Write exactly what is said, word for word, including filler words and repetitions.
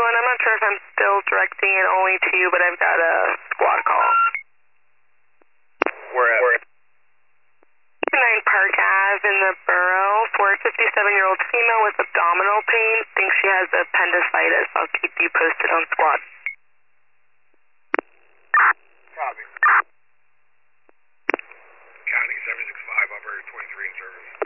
one. I'm not sure if I'm still directing it only to you, but I've got a squad call. Where at? Where at? nine Park Ave in the borough for a fifty-seven-year-old female with abdominal pain. Thinks she has appendicitis. I'll keep you posted on squad. Copy. County seven six five, operator twenty-three in service.